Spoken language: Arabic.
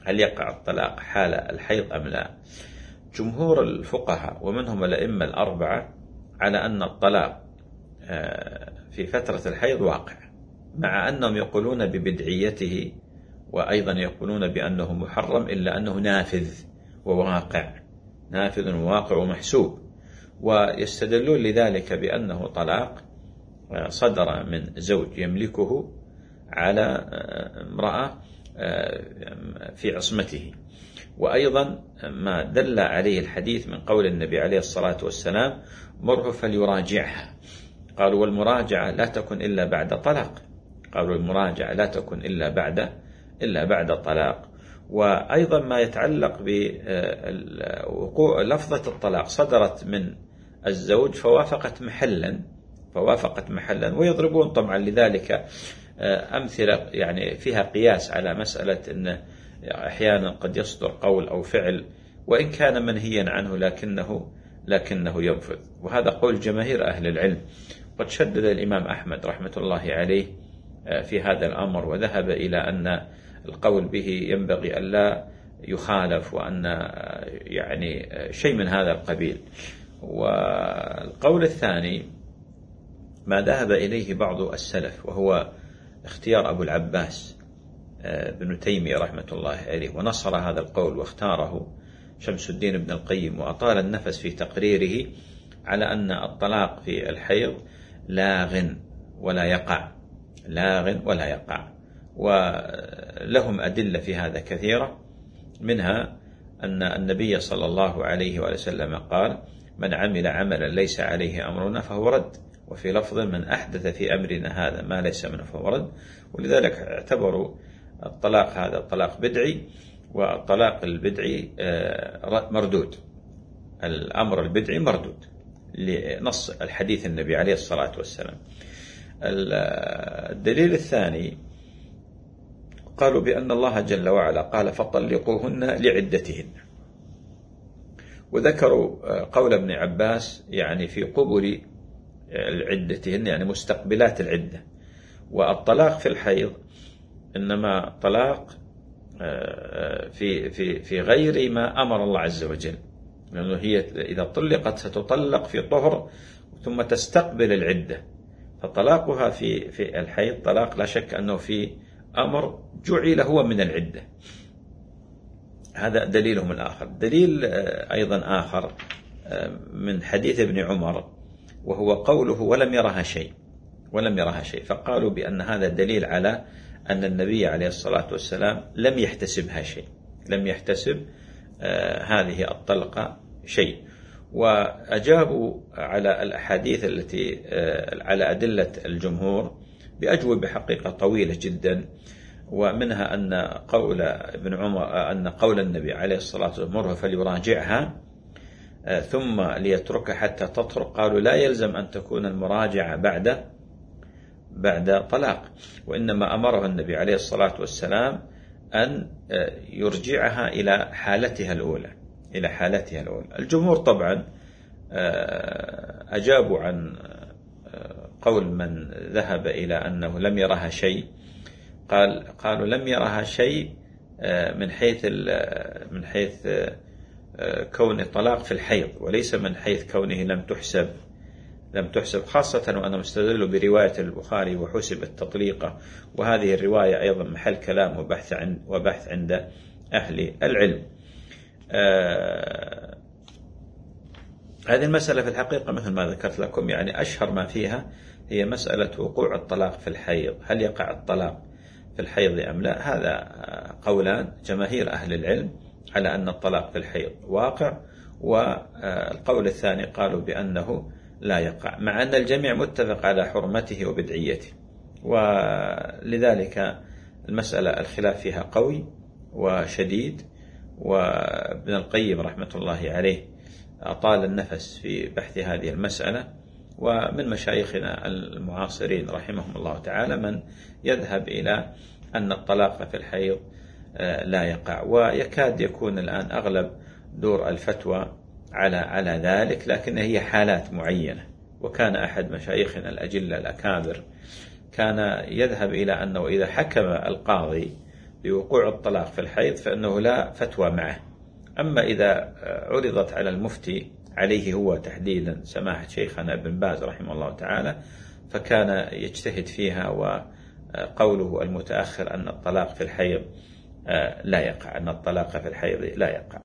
هل يقع الطلاق حال الحيض أم لا؟ جمهور الفقهاء ومنهم الأئمة الأربعة على أن الطلاق في فترة الحيض واقع، مع أنهم يقولون ببدعيته، وأيضا يقولون بأنه محرم، إلا أنه نافذ وواقع، نافذ وواقع ومحسوب. ويستدلون لذلك بأنه طلاق صدر من زوج يملكه على امرأة في عصمته. وأيضا ما دل عليه الحديث من قول النبي عليه الصلاة والسلام: مره فليراجعها. قالوا: والمراجعة لا تكن إلا بعد طلاق. قالوا: المراجعة لا تكن إلا بعد طلاق. وأيضا ما يتعلق بوقوع لفظة الطلاق صدرت من الزوج فوافقت محلا، ويضربون طبعا لذلك أمثلة يعني فيها قياس على مسألة أن أحيانا قد يصدر قول أو فعل وإن كان منهيا عنه لكنه ينفذ، وهذا قول جماهير أهل العلم. قد شدد الإمام أحمد رحمة الله عليه في هذا الأمر، وذهب إلى أن القول به ينبغي ألا يخالف، وأن يعني شيء من هذا القبيل. والقول الثاني ما ذهب إليه بعض السلف، وهو اختيار أبو العباس ابن تيمية رحمة الله عليه، ونصر هذا القول واختاره شمس الدين ابن القيم، وأطال النفس في تقريره على أن الطلاق في الحيض لاغ ولا يقع. ولهم أدلة في هذا كثيرة، منها أن النبي صلى الله عليه وسلم قال: من عمل عملا ليس عليه أمرنا فهو رد. وفي لفظ: من أحدث في أمرنا هذا ما ليس منه فهو رد. ولذلك اعتبروا الطلاق هذا طلاق بدعي، والطلاق البدعي مردود، الأمر البدعي مردود لنص الحديث النبي عليه الصلاة والسلام. الدليل الثاني قالوا بأن الله جل وعلا قال: فطلقوهن لعدتهن، وذكروا قول ابن عباس يعني في قبل عدتهن، يعني مستقبلات العدة. والطلاق في الحيض إنما طلاق في غير ما أمر الله عز وجل، لأنه هي إذا طلقت ستطلق في طهر ثم تستقبل العدة، فطلاقها في الحيض طلاق لا شك أنه في أمر جعل هو من العدة. هذا دليلهم الآخر. دليل أيضا آخر من حديث ابن عمر، وهو قوله: ولم يرها شيء. فقالوا بأن هذا دليل على أن النبي عليه الصلاة والسلام لم يحتسبها شيء، لم يحتسب هذه الطلقة شيء. وأجابوا على الأحاديث التي على أدلة الجمهور بأجوبة حقيقة طويلة جدا، ومنها أن قول ابن عمر أن قول النبي عليه الصلاة والسلام: مره فليراجعها ثم ليتركها حتى تطهر، قالوا: لا يلزم أن تكون المراجعة بعد طلاق، وإنما أمره النبي عليه الصلاة والسلام أن يرجعها إلى حالتها الأولى. الجمهور طبعا أجابوا عن قول من ذهب إلى أنه لم يرها شيء، قالوا لم يرها شيء من حيث كون الطلاق في الحيض، وليس من حيث كونه لم تحسب، خاصة وأنهم استدلوا برواية البخاري: وحسبت تطليقة، وهذه الرواية أيضا محل كلام وبحث عند أهل العلم. هذه المسألة في الحقيقة مثل ما ذكرت لكم يعني أشهر ما فيها هي مسألة وقوع الطلاق في الحيض. هل يقع الطلاق في الحيض أم لا؟ هذا قولان جماهير أهل العلم على أن الطلاق في الحيض واقع، والقول الثاني قالوا بأنه لا يقع، مع أن الجميع متفق على حرمته وبدعيته. ولذلك المسألة الخلاف فيها قوي وشديد، وابن القيم رحمة الله عليه أطال النفس في بحث هذه المسألة. ومن مشايخنا المعاصرين رحمهم الله تعالى من يذهب إلى أن الطلاق في الحيض لا يقع، ويكاد يكون الآن أغلب دور الفتوى على ذلك، لكن هي حالات معينة. وكان أحد مشايخنا الأجلة الأكابر كان يذهب إلى أنه إذا حكم القاضي بوقوع الطلاق في الحيض فإنه لا فتوى معه. أما إذا عرضت على المفتي عليه هو تحديدا سماحة شيخنا ابن باز رحمه الله تعالى فكان يجتهد فيها، وقوله المتأخر أن الطلاق في الحيض لا يقع، أن الطلاق في الحيض لا يقع.